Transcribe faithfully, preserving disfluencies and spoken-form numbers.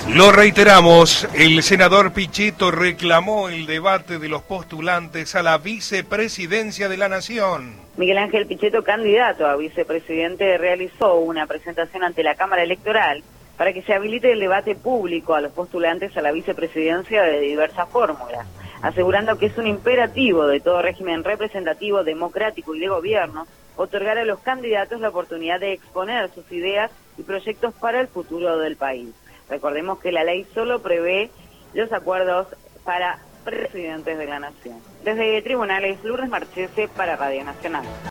Lo reiteramos, el senador Pichetto reclamó el debate de los postulantes a la vicepresidencia de la Nación. Miguel Ángel Pichetto, candidato a vicepresidente, realizó una presentación ante la Cámara Electoral para que se habilite el debate público a los postulantes a la vicepresidencia de diversas fórmulas, asegurando que es un imperativo de todo régimen representativo, democrático y de gobierno otorgar a los candidatos la oportunidad de exponer sus ideas y proyectos para el futuro del país. Recordemos que la ley solo prevé los acuerdos para presidentes de la Nación. Desde Tribunales, Lourdes Marchese para Radio Nacional.